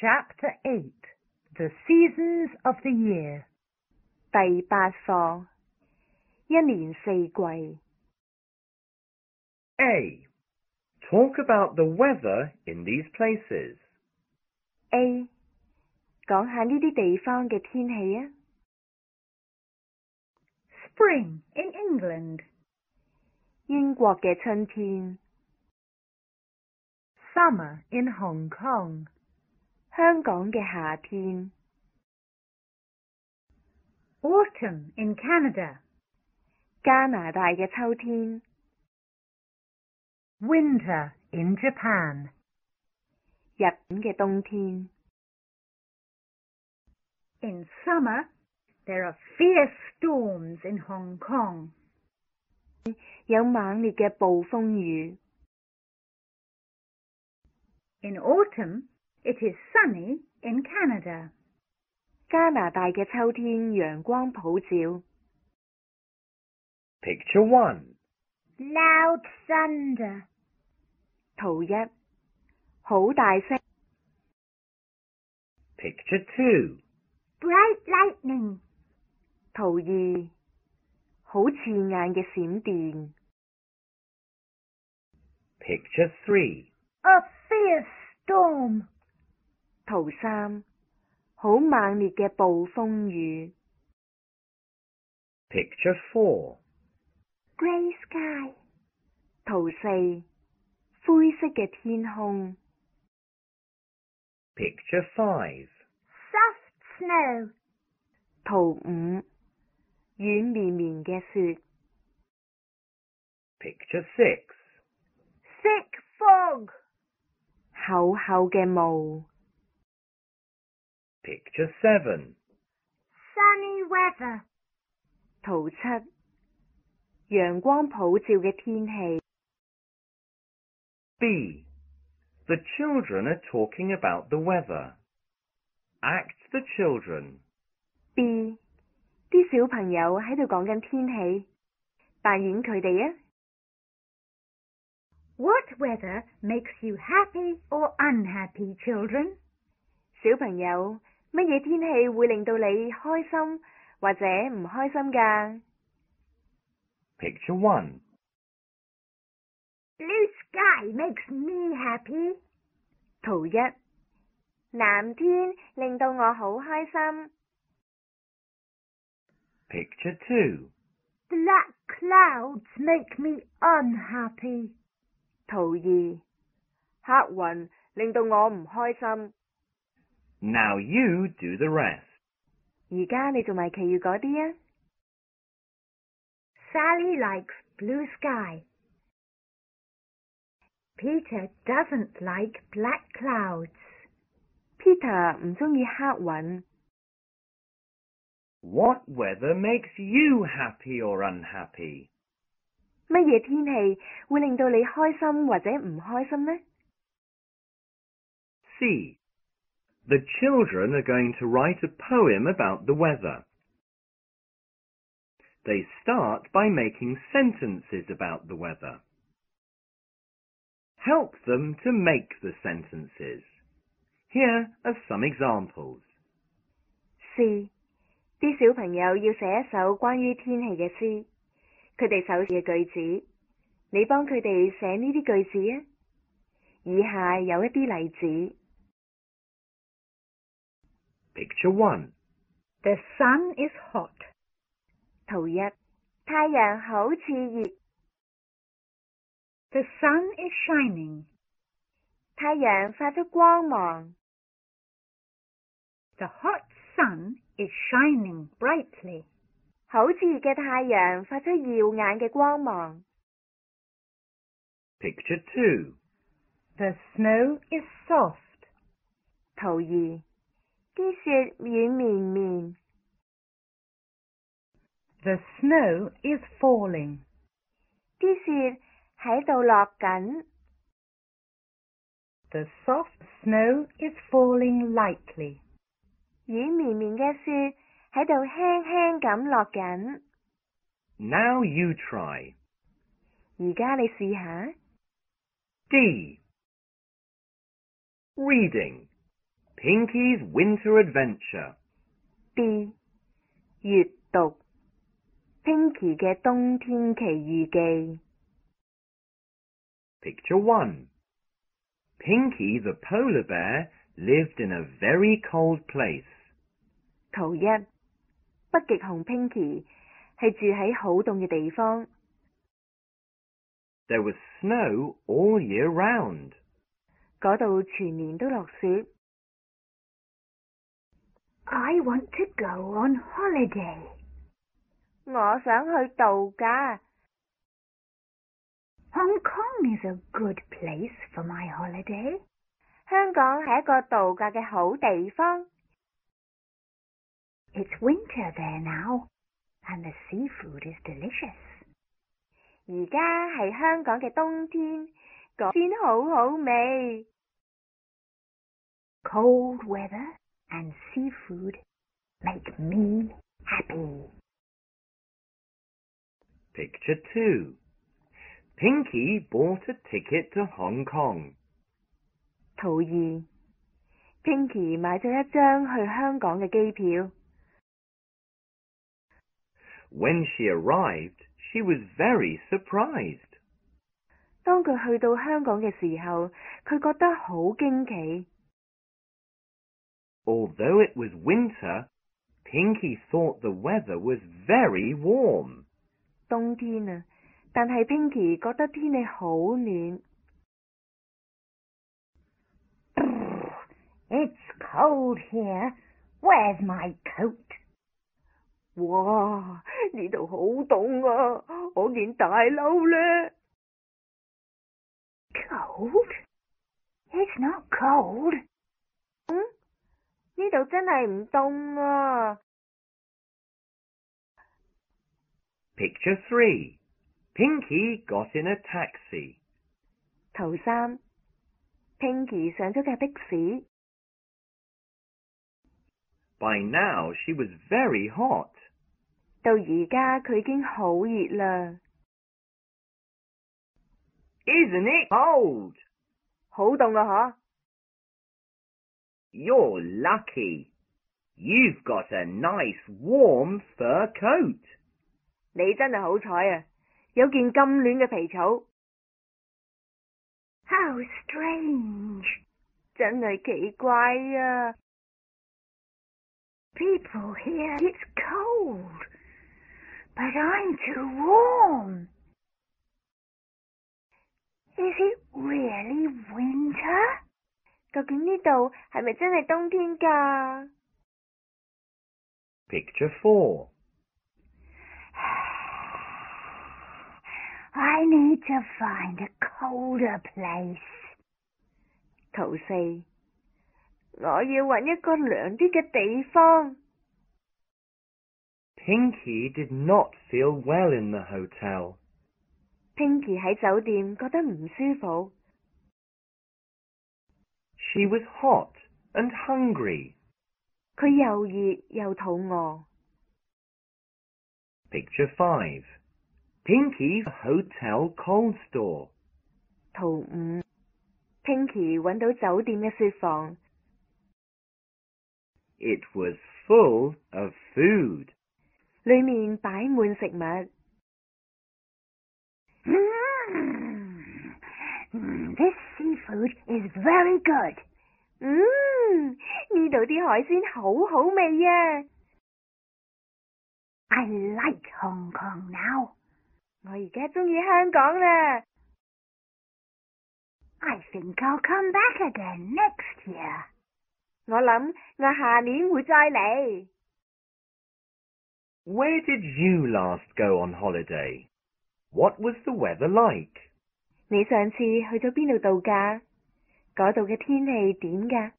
Chapter 8 The Seasons of the Year 第八課，一年四季。 A. Talk about the weather in these places. A. 講下呢啲地方嘅天氣啊。 Spring in England. 英國嘅春天。 Summer in Hong Kong. 香港嘅夏天。 Autumn in Canada. 加拿大嘅秋天。 Winter in Japan. 日本嘅冬天。 In summer, there are fierce storms in Hong Kong. 有猛烈嘅暴風雨。 In autumn, it is sunny in Canada. 加拿大嘅秋天陽光普照。 Picture 1. Loud thunder. 圖一，好大聲。 Picture 2. Bright lightning. 圖二，好刺眼嘅閃電。 Picture 3. A fierce storm. 圖三，好猛烈嘅暴風雨。 Picture 4. Grey sky. 圖四，灰色嘅天空。 Picture 5. Soft snow. 圖五，軟綿綿嘅雪。 Picture 6. Thick fog. 厚厚嘅霧。 Picture 7. Sunny weather. 圖七，陽光普照嘅天氣。 B. The children are talking about the weather. Act the children. B. 啲小朋友喺度講緊天氣，扮演佢哋啊。 What weather makes you happy or unhappy, children? 小朋友，乜嘢天氣會令到你開心或者唔開心㗎？ Picture 1. Blue sky makes me happy. 圖一，藍天令到我好開心。 Picture 2. Black clouds make me unhappy. 圖二，黑雲令到我唔開心。 Now you do the rest. 而家你做埋其餘嗰啲啊。 Sally likes blue sky. Peter doesn't like black clouds. Peter 唔鍾意黑雲。 What weather makes you happy or unhappy? 乜嘢天氣會令到你開心或者唔開心呢？ C. The children are going to write a poem about the weather. They start by making sentences about the weather. Help them to make the sentences. Here are some examples. C. 啲小朋友要寫一首關於天氣嘅詩，佢哋手寫嘅句子，你幫佢哋寫呢啲句子啊。以下有一啲例子。 Picture 1. The sun is hot. 圖一，太陽好熾熱。 The sun is shining. 太陽發出光芒。 The hot sun is shining brightly. 好熾熱嘅太陽發出耀眼嘅光芒。 Picture 2. The snow is soft. 圖二，啲雪軟綿綿。 The snow is falling. 啲雪喺度落緊。 The soft snow is falling lightly. 軟綿綿嘅雪喺度輕輕咁落緊。 Now you try. 而家你試下。 D. Reading. Pinky's Winter Adventure. B. 閱讀 Pinky 嘅冬天奇遇記 Picture 1. Pinky the polar bear lived in a very cold place. 圖1北極熊 Pinky 係住喺好凍嘅地方。 There was snow all year round. 嗰度全年都落雪。 I want to go on holiday. 我想去度假。 Hong Kong is a good place for my holiday. 香港係一個度假嘅好地方。 It's winter there now, and the seafood is delicious. 而家係香港嘅冬天，個鮮好好味。 Cold weather and seafood make me happy. Picture 2. Pinky bought a ticket to Hong Kong. 圖2 Pinky 買咗一張去香港嘅機票。 When she arrived, she was very surprised. 當佢去到香港嘅時候，佢覺得好驚奇。 Although it was winter, Pinky thought the weather was very warm. 冬天啊，但係 Pinky 覺得天氣好暖。 It's cold here. Where's my coat? 哇！呢度好凍啊，我件大褸呢？ Cold? It's not cold. 呢度真係唔凍啊。 Picture 3. Pinky got in a taxi. 圖3 Pinky 上咗架的士。 By now, she was very hot. 到而家佢已經好熱啦。 Isn't it cold? 好凍啊！嗬。 You're lucky. You've got a nice warm fur coat. 你真係好彩啊，有件咁暖嘅皮草。 How strange. 真係奇怪啊。 People here, it's cold, but I'm too warm. Is it really winter? 究竟呢度係咪真係冬天㗎？ Picture 4. I need to find a colder place. 圖4我要揾一個涼啲嘅地方。 Pinky did not feel well in the hotel. Pinky 喺酒店覺得唔舒服。 She was hot and hungry. 佢又熱又肚餓。 Picture 5. Pinky's hotel cold store. 圖5 Pinky 揾到酒店嘅雪房。 It was full of food. 裏面擺滿食物。 This seafood is very good. 呢度啲海鮮好好味啊！ I like Hong Kong now. 我而家鍾意香港啦。 I think I'll come back again next year. 我諗我下年會再嚟。 Where did you last go on holiday? What was the weather like? 你上次去咗邊度度假？嗰度嘅天氣點㗎？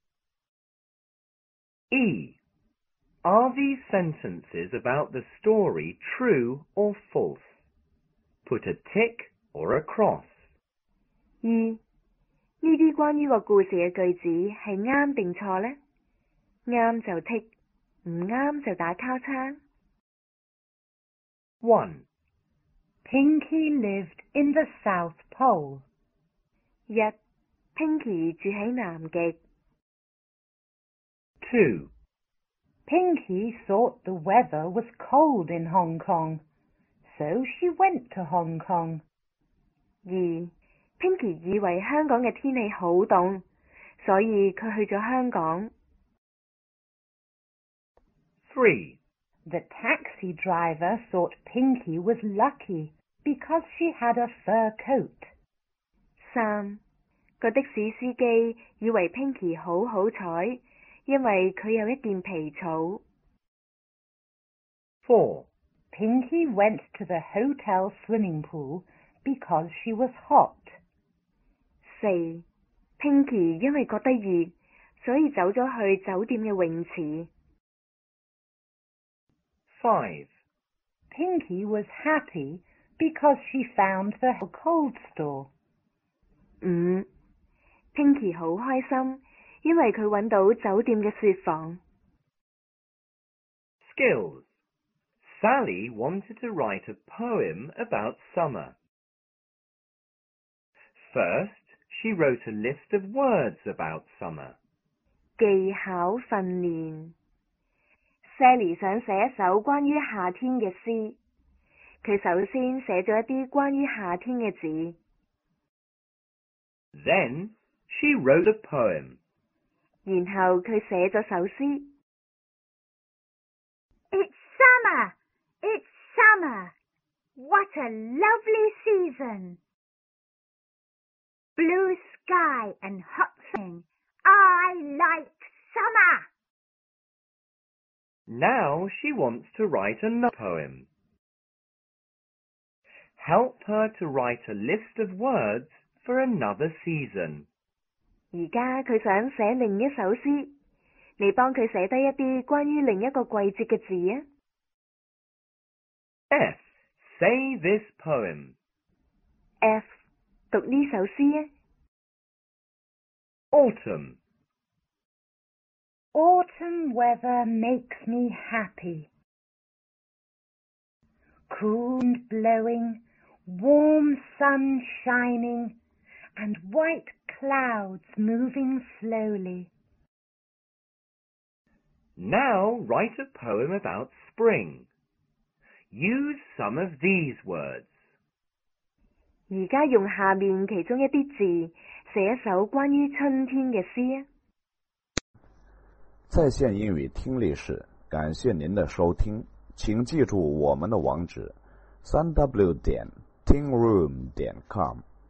E. Are these sentences about the story true or false? Put a tick or a cross. 2. 呢啲關於個故事嘅句子係啱定錯呢？啱就剔，唔啱就打交叉。 1. Pinky lived in the South Pole. 1. Pinky 住喺南極。 2. Pinky thought the weather was cold in Hong Kong, so she went to Hong Kong. 2. Pinky 以為香港嘅天氣好凍，所以佢去咗香港。 3. The taxi driver thought Pinky was lucky because she had a fur coat. 3. 個的士司機以為 Pinky 好好彩，因為佢有一件皮草。 4. Pinky went to the hotel swimming pool because she was hot. 4. Pinky 因為覺得熱，所以走咗去酒店嘅泳池。 5. Pinky was happy because she found the cold store. 5. Pinky 好開心，因為佢揾到酒店嘅雪房。 Skills. Sally wanted to write a poem about summer. First, she wrote a list of words about summer. 技巧訓練。Sally 想寫一首關於夏天嘅詩，佢首先寫咗一啲關於夏天嘅字。 Then, she wrote a poem. 然後佢寫咗首詩。 It's summer! It's summer! What a lovely season! Blue sky and hot sun. I like summer! Now she wants to write another poem. Help her to write a list of words for another season. 而家佢想寫另一首詩，你幫佢寫低一啲關於另一個季節嘅字啊。 F. Say this poem. F. 讀呢首詩啊。 Autumn. Autumn weather makes me happy. Cool and blowing, warm sun shining, and white clouds moving slowly. Now write a poem about spring. Use some of these words. 而家用下面其中一啲字寫一首關於春天嘅詩啊。 在线英语听力室，感谢您的收听，请记住我们的网址：3w.tingroom.com。